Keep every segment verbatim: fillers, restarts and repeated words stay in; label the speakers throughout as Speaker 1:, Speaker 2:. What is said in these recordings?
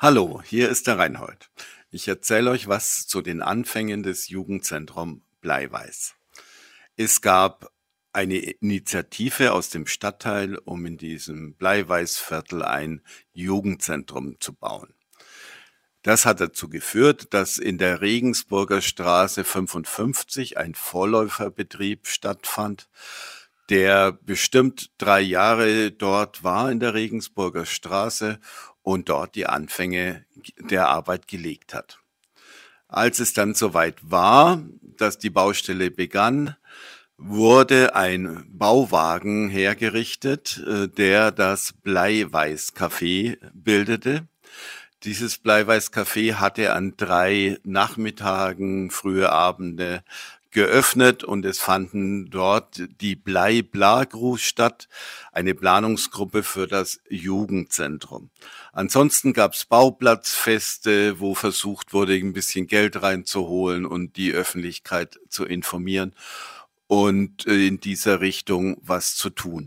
Speaker 1: Hallo, hier ist der Reinhold. Ich erzähle euch was zu den Anfängen des Jugendzentrum Bleiweiß. Es gab eine Initiative aus dem Stadtteil, um in diesem Bleiweißviertel ein Jugendzentrum zu bauen. Das hat dazu geführt, dass in der Regensburger Straße fünfundfünfzig ein Vorläuferbetrieb stattfand, der bestimmt drei Jahre dort war in der Regensburger Straße und dort die Anfänge der Arbeit gelegt hat. Als es dann soweit war, dass die Baustelle begann, wurde ein Bauwagen hergerichtet, äh, der das Bleiweiß-Café bildete. Dieses Bleiweiß-Café hatte an drei Nachmittagen, frühe Abende geöffnet und es fanden dort die Blei-Bla-Crew statt, eine Planungsgruppe für das Jugendzentrum. Ansonsten gab's Bauplatzfeste, wo versucht wurde, ein bisschen Geld reinzuholen und die Öffentlichkeit zu informieren und äh, in dieser Richtung was zu tun.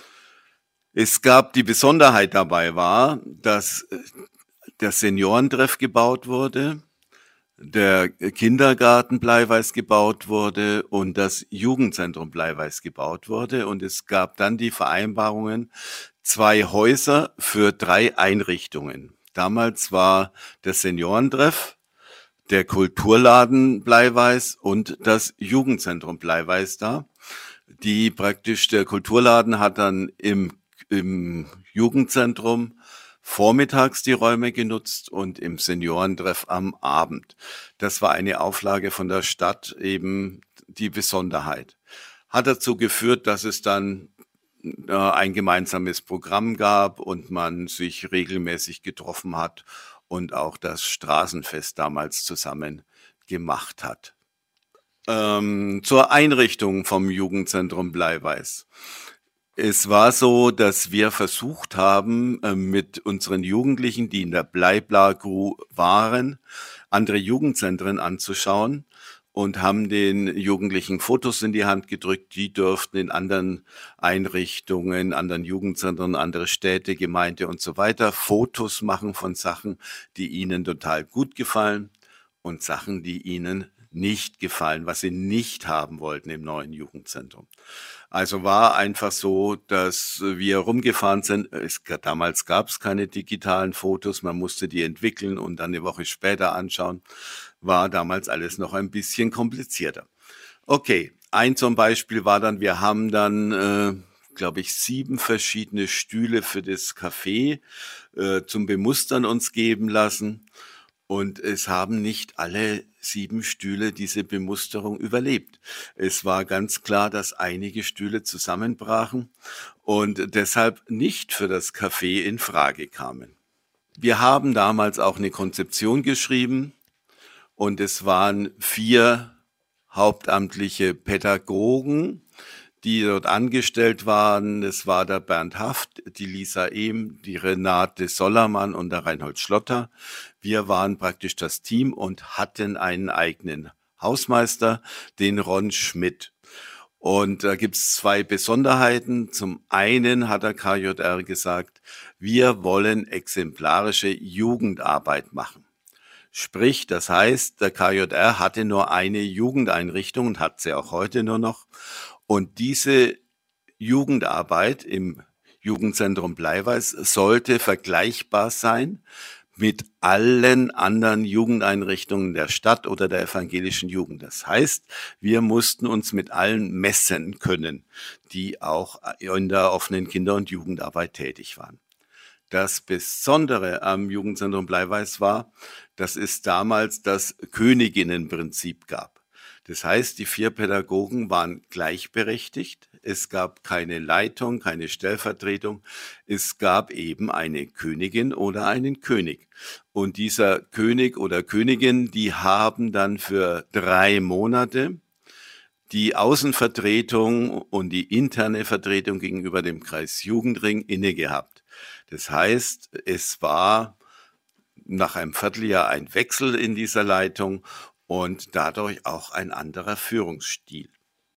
Speaker 1: Es gab die Besonderheit dabei war, dass äh, der Seniorentreff gebaut wurde, der Kindergarten Bleiweiß gebaut wurde und das Jugendzentrum Bleiweiß gebaut wurde. Und es gab dann die Vereinbarungen, zwei Häuser für drei Einrichtungen. Damals war der Seniorentreff, der Kulturladen Bleiweiß und das Jugendzentrum Bleiweiß da. Die praktisch, der Kulturladen hat dann im, im Jugendzentrum vormittags die Räume genutzt und im Seniorentreff am Abend. Das war eine Auflage von der Stadt, eben die Besonderheit. Hat dazu geführt, dass es dann äh, ein gemeinsames Programm gab und man sich regelmäßig getroffen hat und auch das Straßenfest damals zusammen gemacht hat. Ähm, zur Einrichtung vom Jugendzentrum Bleiweiß. Es war so, dass wir versucht haben, äh, mit unseren Jugendlichen, die in der Blei-Bla-Crew waren, andere Jugendzentren anzuschauen und haben den Jugendlichen Fotos in die Hand gedrückt. Die dürften in anderen Einrichtungen, anderen Jugendzentren, andere Städte, Gemeinde und so weiter Fotos machen von Sachen, die ihnen total gut gefallen und Sachen, die ihnen nicht gefallen, was sie nicht haben wollten im neuen Jugendzentrum. Also war einfach so, dass wir rumgefahren sind. Es, damals gab es keine digitalen Fotos, man musste die entwickeln und dann eine Woche später anschauen. War damals alles noch ein bisschen komplizierter. Okay, ein zum Beispiel war dann, wir haben dann, äh, glaube ich, sieben verschiedene Stühle für das Café äh, zum Bemustern uns geben lassen. Und es haben nicht alle sieben Stühle diese Bemusterung überlebt. Es war ganz klar, dass einige Stühle zusammenbrachen und deshalb nicht für das Café in Frage kamen. Wir haben damals auch eine Konzeption geschrieben und es waren vier hauptamtliche Pädagogen, die dort angestellt waren. Es war der Bernd Haft, die Lisa Ehm, die Renate Sollermann und der Reinhold Schlotter. Wir waren praktisch das Team und hatten einen eigenen Hausmeister, den Ron Schmidt. Und da gibt's zwei Besonderheiten. Zum einen hat der K J R gesagt, wir wollen exemplarische Jugendarbeit machen. Sprich, das heißt, der K J R hatte nur eine Jugendeinrichtung und hat sie auch heute nur noch. Und diese Jugendarbeit im Jugendzentrum Bleiweiß sollte vergleichbar sein mit allen anderen Jugendeinrichtungen der Stadt oder der evangelischen Jugend. Das heißt, wir mussten uns mit allen messen können, die auch in der offenen Kinder- und Jugendarbeit tätig waren. Das Besondere am Jugendzentrum Bleiweiß war, dass es damals das Königinnenprinzip gab. Das heißt, die vier Pädagogen waren gleichberechtigt. Es gab keine Leitung, keine Stellvertretung. Es gab eben eine Königin oder einen König. Und dieser König oder Königin, die haben dann für drei Monate die Außenvertretung und die interne Vertretung gegenüber dem Kreis Jugendring inne gehabt. Das heißt, es war nach einem Vierteljahr ein Wechsel in dieser Leitung und dadurch auch ein anderer Führungsstil.